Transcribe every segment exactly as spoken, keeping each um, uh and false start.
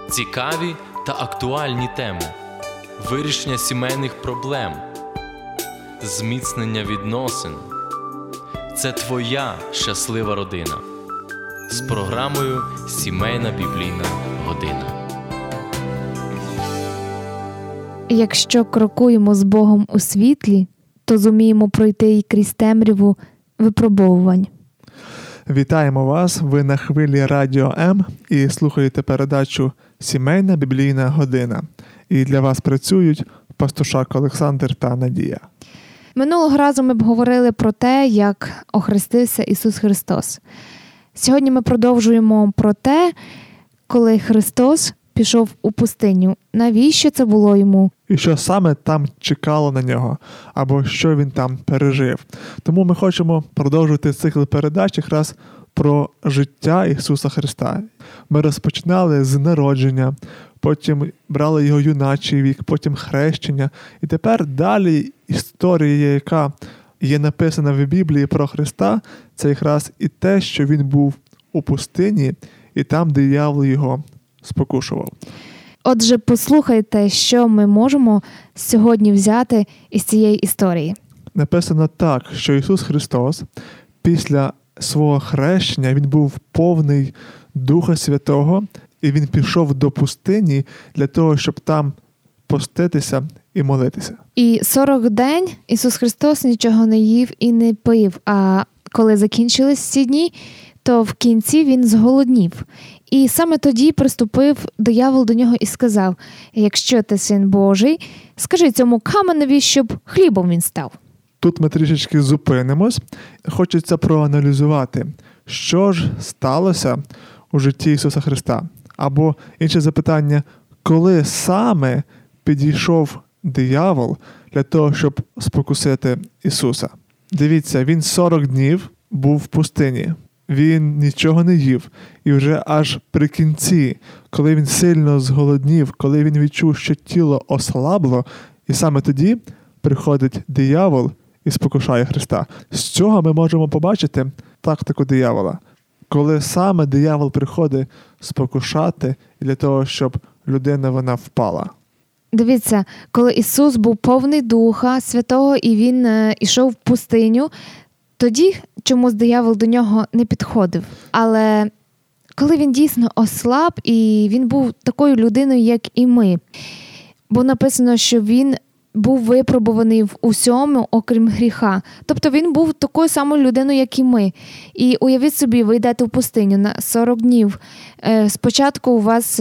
Цікаві та актуальні теми, вирішення сімейних проблем, зміцнення відносин – це твоя щаслива родина. З програмою «Сімейна біблійна година». Якщо крокуємо з Богом у світлі, то зуміємо пройти і крізь темряву випробовувань. Вітаємо вас! Ви на хвилі Радіо М і слухаєте передачу «Сімейна біблійна година». І для вас працюють Пастушак Олександр та Надія. Минулого разу ми б говорили про те, як охрестився Ісус Христос. Сьогодні ми продовжуємо про те, коли Христос пішов у пустиню. Навіщо це було йому? І що саме там чекало на нього, або що він там пережив. Тому ми хочемо продовжувати цикл передач якраз про життя Ісуса Христа. Ми розпочинали з народження, потім брали його юначий вік, потім хрещення. І тепер далі історія, яка є написана в Біблії про Христа, це якраз і те, що він був у пустині, і там диявол його спокушував. Отже, послухайте, що ми можемо сьогодні взяти із цієї історії. Написано так, що Ісус Христос після свого хрещення, він був повний Духа Святого, і він пішов до пустині для того, щоб там поститися і молитися. І сорок день Ісус Христос нічого не їв і не пив, а коли закінчились ці дні, то в кінці він зголоднів. І саме тоді приступив диявол до нього і сказав: «Якщо ти син Божий, скажи цьому каменеві, щоб хлібом він став». Тут ми трішечки зупинимось. Хочеться проаналізувати, що ж сталося у житті Ісуса Христа. Або інше запитання, коли саме підійшов диявол для того, щоб спокусити Ісуса. Дивіться, він сорок днів був в пустині. Він нічого не їв. І вже аж при кінці, коли він сильно зголоднів, коли він відчув, що тіло ослабло, і саме тоді приходить диявол і спокушає Христа. З цього ми можемо побачити тактику диявола. Коли саме диявол приходить спокушати для того, щоб людина вона впала. Дивіться, коли Ісус був повний Духа Святого і він е, ішов в пустиню, тоді чомусь диявол до нього не підходив. Але коли він дійсно ослаб, і він був такою людиною, як і ми. Бо написано, що він був випробуваний в усьому, окрім гріха. Тобто він був такою самою людиною, як і ми. І уявіть собі, ви йдете в пустиню на сорок днів. Спочатку у вас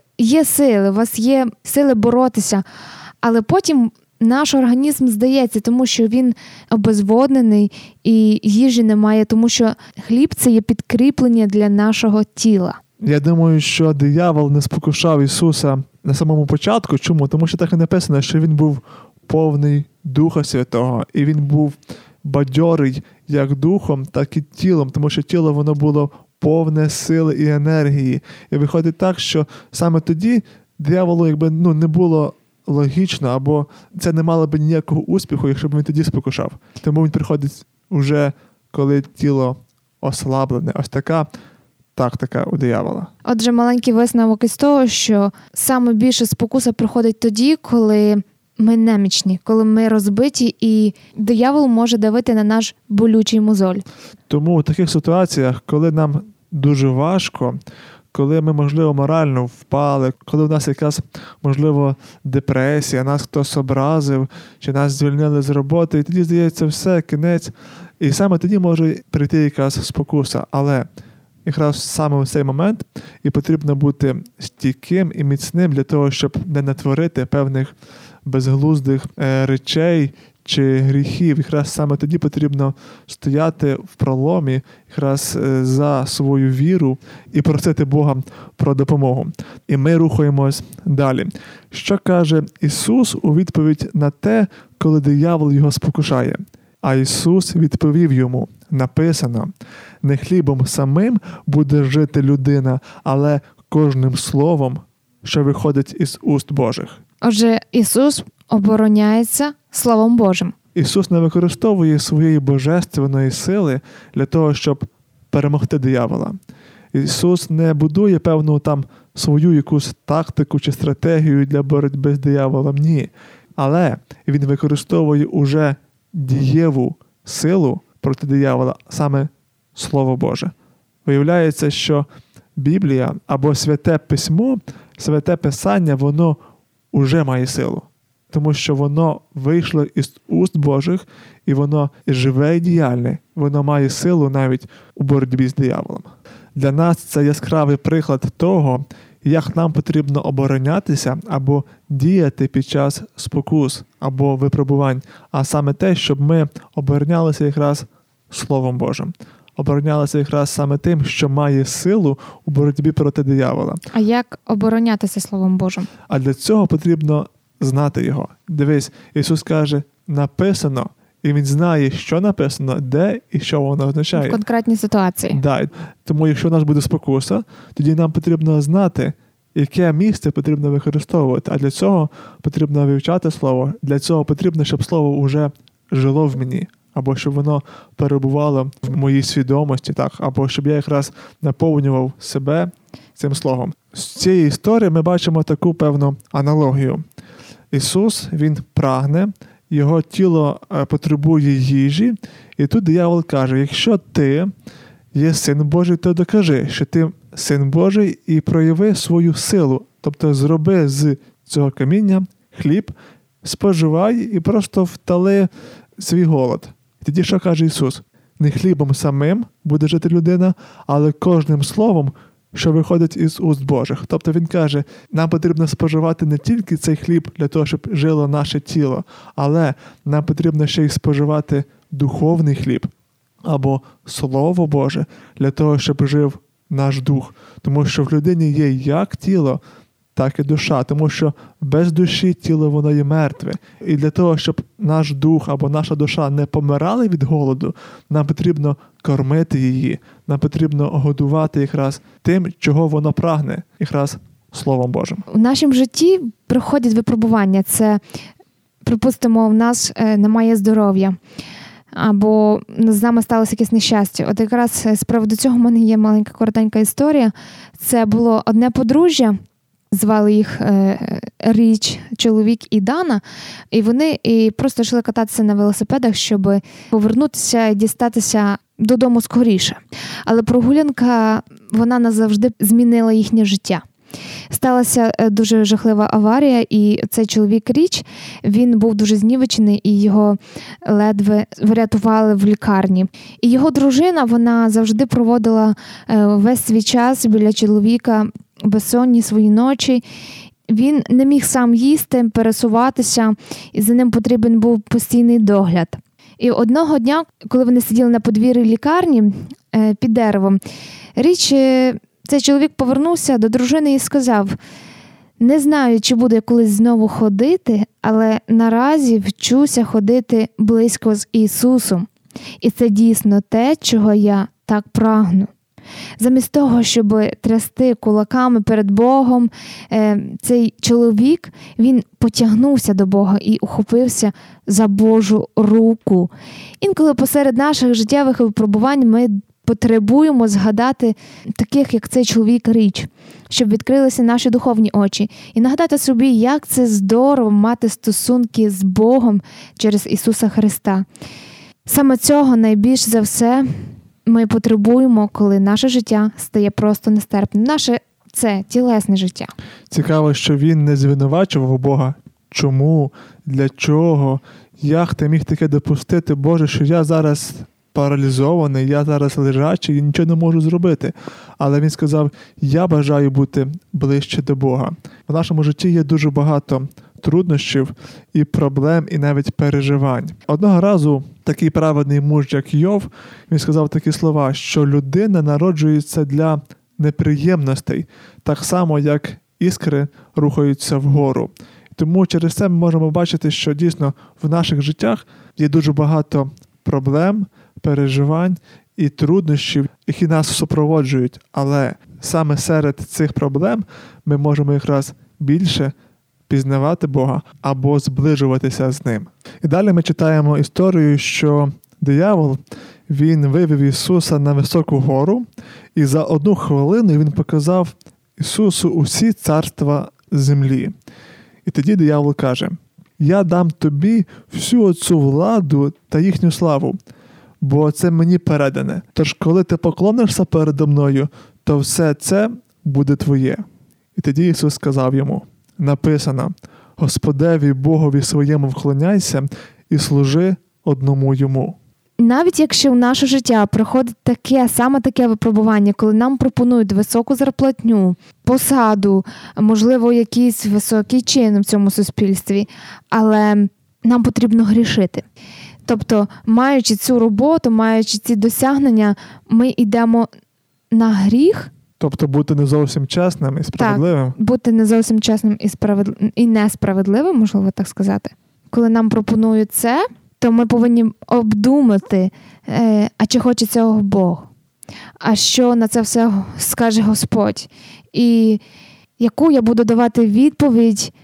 є сили, у вас є сили боротися, але потім наш організм здається, тому що він обезводнений і їжі немає, тому що хліб – це є підкріплення для нашого тіла. Я думаю, що диявол не спокушав Ісуса на самому початку. Чому? Тому що так і написано, що він був повний Духа Святого, і він був бадьорий як духом, так і тілом, тому що тіло воно було повне сили і енергії. І виходить так, що саме тоді дияволу якби, ну, не було логічно, або це не мало б ніякого успіху, якщо б він тоді спокушав. Тому він приходить уже, коли тіло ослаблене. Ось така тактика у диявола. Отже, маленький висновок із того, що саме більше спокуса приходить тоді, коли ми немічні, коли ми розбиті, і диявол може давити на наш болючий мозоль. Тому в таких ситуаціях, коли нам дуже важко, коли ми, можливо, морально впали, коли в нас якась, можливо, депресія, нас хтось образив, чи нас звільнили з роботи, і тоді, здається, все, кінець. І саме тоді може прийти якась спокуса. Але якраз саме в цей момент і потрібно бути стійким і міцним для того, щоб не натворити певних безглуздих е, речей чи гріхів. Якраз саме тоді потрібно стояти в проломі якраз е, за свою віру і просити Бога про допомогу. І ми рухаємось далі. Що каже Ісус у відповідь на те, коли диявол його спокушає? А Ісус відповів йому: написано, не хлібом самим буде жити людина, але кожним словом, що виходить із уст Божих. Отже, Ісус обороняється Словом Божим. Ісус не використовує своєї божественної сили для того, щоб перемогти диявола. Ісус не будує певну там свою якусь тактику чи стратегію для боротьби з дияволом. Ні. Але він використовує уже дієву силу проти диявола, саме Слово Боже. Виявляється, що Біблія або Святе Письмо, Святе Писання, воно уже має силу. Тому що воно вийшло із уст Божих, і воно живе і діяльне. Воно має силу навіть у боротьбі з дияволом. Для нас це яскравий приклад того, як нам потрібно оборонятися або діяти під час спокус або випробувань, а саме те, щоб ми оборонялися якраз Словом Божим. Оборонялися якраз саме тим, що має силу у боротьбі проти диявола. А як оборонятися Словом Божим? А для цього потрібно знати його. Дивись, Ісус каже, написано, і Він знає, що написано, де і що воно означає. В конкретній ситуації. Да. Тому якщо у нас буде спокуса, тоді нам потрібно знати, яке місце потрібно використовувати. А для цього потрібно вивчати Слово. Для цього потрібно, щоб Слово вже жило в мені. Або щоб воно перебувало в моїй свідомості, так, або щоб я якраз наповнював себе цим Словом. З цієї історії ми бачимо таку певну аналогію. Ісус, Він прагне, Його тіло потребує їжі, і тут диявол каже, якщо ти є Син Божий, то докажи, що ти Син Божий і прояви свою силу. Тобто зроби з цього каміння хліб, споживай і просто втали свій голод. Тоді що каже Ісус? Не хлібом самим буде жити людина, але кожним словом, що виходить із уст Божих. Тобто Він каже, нам потрібно споживати не тільки цей хліб для того, щоб жило наше тіло, але нам потрібно ще й споживати духовний хліб або Слово Боже для того, щоб жив наш дух. Тому що в людині є як тіло, так і душа, тому що без душі тіло воно є мертве. І для того, щоб наш дух або наша душа не помирали від голоду, нам потрібно кормити її, нам потрібно годувати якраз тим, чого воно прагне, якраз Словом Божим. У нашому житті приходять випробування. Це, припустимо, в нас немає здоров'я, або з нами сталося якесь нещастя. От якраз з приводу цього в мене є маленька коротенька історія. Це було одне подружжя, звали їх е, Річ, чоловік і Дана, і вони і просто йшли кататися на велосипедах, щоб повернутися і дістатися додому скоріше. Але прогулянка, вона назавжди змінила їхнє життя. Сталася дуже жахлива аварія, і цей чоловік Річ, він був дуже знівечений, і його ледве врятували в лікарні. І його дружина, вона завжди проводила весь свій час біля чоловіка, безсонні свої ночі. Він не міг сам їсти, пересуватися, і за ним потрібен був постійний догляд. І одного дня, коли вони сиділи на подвір'ї лікарні під деревом, Річ, цей чоловік повернувся до дружини і сказав, не знаю, чи буду я колись знову ходити, але наразі вчуся ходити близько з Ісусом. І це дійсно те, чого я так прагну. Замість того, щоб трясти кулаками перед Богом, цей чоловік, він потягнувся до Бога і ухопився за Божу руку. Інколи посеред наших життєвих випробувань ми потребуємо згадати таких, як цей чоловік Річ, щоб відкрилися наші духовні очі. І нагадати собі, як це здорово мати стосунки з Богом через Ісуса Христа. Саме цього найбільш за все ми потребуємо, коли наше життя стає просто нестерпним. Наше – це тілесне життя. Цікаво, що він не звинувачував Бога. Чому? Для чого? Як ти міг таке допустити, Боже, що я зараз паралізований, я зараз лежачий і нічого не можу зробити. Але він сказав, я бажаю бути ближче до Бога. В нашому житті є дуже багато труднощів і проблем, і навіть переживань. Одного разу такий праведний муж, як Йов, він сказав такі слова, що людина народжується для неприємностей, так само, як іскри рухаються вгору. Тому через це ми можемо бачити, що дійсно в наших життях є дуже багато проблем, переживань і труднощів, які нас супроводжують. Але саме серед цих проблем ми можемо якраз більше пізнавати Бога або зближуватися з Ним. І далі ми читаємо історію, що диявол, він вивів Ісуса на високу гору, і за одну хвилину він показав Ісусу усі царства землі. І тоді диявол каже: «Я дам тобі всю оцю владу та їхню славу, бо це мені передане. Тож, коли ти поклонишся передо мною, то все це буде твоє». І тоді Ісус сказав йому: «Написано: Господеві Богові своєму вклоняйся і служи одному йому». Навіть якщо в наше життя приходить таке, саме таке випробування, коли нам пропонують високу зарплатню, посаду, можливо, якийсь високий чин в цьому суспільстві, але нам потрібно грішити. Тобто, маючи цю роботу, маючи ці досягнення, ми йдемо на гріх. Тобто бути не зовсім чесним і справедливим. Так, бути не зовсім чесним і, справед... і несправедливим, можливо так сказати. Коли нам пропонують це, то ми повинні обдумати, е, а чи хоче цього Бог, а що на це все скаже Господь, і яку я буду давати відповідь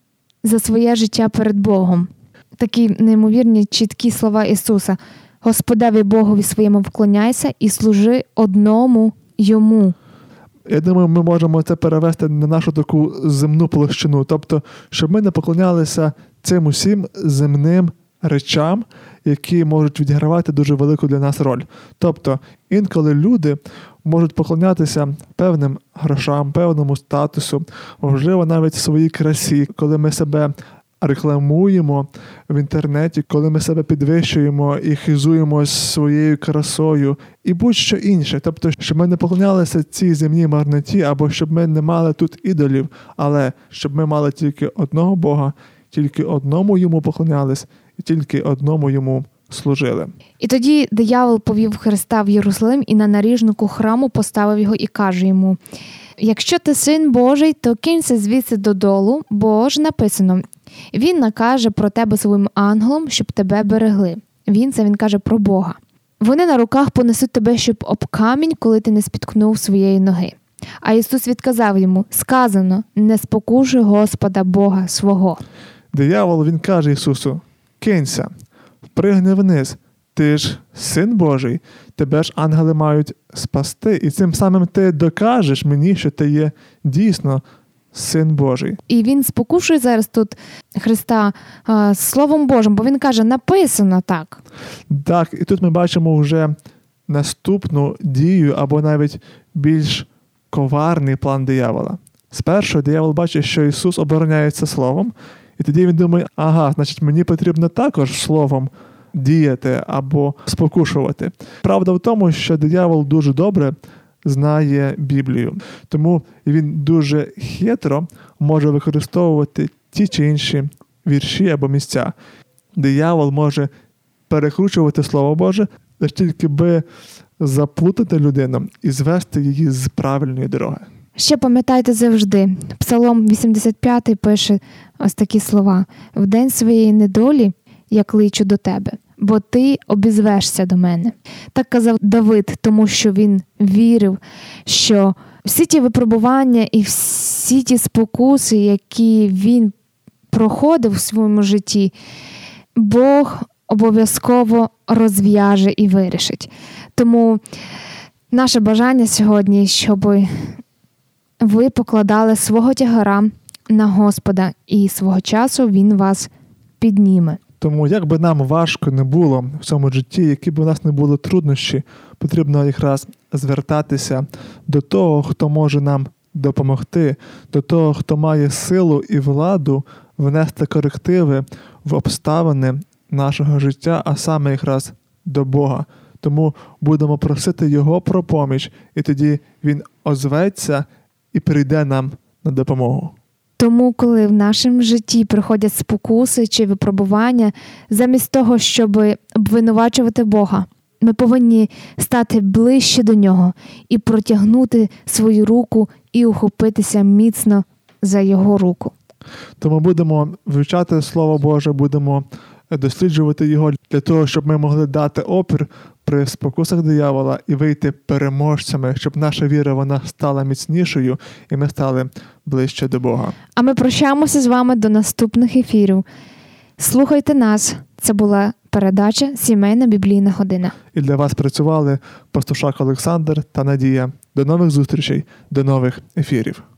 за своє життя перед Богом. Такі неймовірні, чіткі слова Ісуса. Господеві Богові своєму вклоняйся і служи одному Йому. Я думаю, ми можемо це перевести на нашу таку земну площину. Тобто, щоб ми не поклонялися цим усім земним речам, які можуть відігравати дуже велику для нас роль. Тобто, інколи люди можуть поклонятися певним грошам, певному статусу, можливо, навіть своїй красі, коли ми себе рекламуємо в інтернеті, коли ми себе підвищуємо і хизуємо своєю красою і будь-що інше. Тобто, щоб ми не поклонялися цій земній марноті, або щоб ми не мали тут ідолів, але щоб ми мали тільки одного Бога, тільки одному Йому поклонялись і тільки одному Йому служили. І тоді диявол повів Христа в Єрусалим і на наріжнику храму поставив його і каже йому: «Якщо ти син Божий, то кинься звідси додолу, бо ж написано: Він накаже про тебе своїм ангелам, щоб тебе берегли». Він це він каже про Бога. «Вони на руках понесуть тебе, щоб об камінь, коли ти не спіткнув своєї ноги». А Ісус відказав йому: «Сказано, не спокушуй Господа Бога свого». Диявол, він каже Ісусу: «Кинься, впригни вниз, ти ж син Божий, тебе ж ангели мають спасти, і цим самим ти докажеш мені, що ти є дійсно син Божий». І він спокушує зараз тут Христа а, Словом Божим, бо він каже: «Написано так». Так, і тут ми бачимо вже наступну дію, або навіть більш коварний план диявола. Спершу диявол бачить, що Ісус обороняється Словом, і тоді він думає: ага, значить, мені потрібно також Словом діяти або спокушувати. Правда в тому, що диявол дуже добре знає Біблію. Тому він дуже хитро може використовувати ті чи інші вірші або місця. Диявол може перекручувати Слово Боже, лише тільки би заплутати людину і звести її з правильної дороги. Ще пам'ятайте завжди, Псалом вісімдесят п'ятий пише ось такі слова: «В день своєї недолі я кличу до тебе, бо ти обізвешся до мене». Так казав Давид, тому що він вірив, що всі ті випробування і всі ті спокуси, які він проходив у своєму житті, Бог обов'язково розв'яже і вирішить. Тому наше бажання сьогодні, щоб ви покладали свого тягара на Господа, і свого часу Він вас підніме. Тому, як би нам важко не було в цьому житті, які б у нас не були труднощі, потрібно якраз звертатися до того, хто може нам допомогти, до того, хто має силу і владу внести корективи в обставини нашого життя, а саме якраз до Бога. Тому будемо просити Його про поміч, і тоді Він озветься і прийде нам на допомогу. Тому, коли в нашому житті приходять спокуси чи випробування, замість того, щоб обвинувачувати Бога, ми повинні стати ближче до Нього і протягнути свою руку і ухопитися міцно за Його руку. Тому будемо вивчати Слово Боже, будемо досліджувати його для того, щоб ми могли дати опір при спокусах диявола і вийти переможцями, щоб наша віра вона стала міцнішою і ми стали ближче до Бога. А ми прощаємося з вами до наступних ефірів. Слухайте нас. Це була передача «Сімейна біблійна година». І для вас працювали Пастушак Олександр та Надія. До нових зустрічей, до нових ефірів.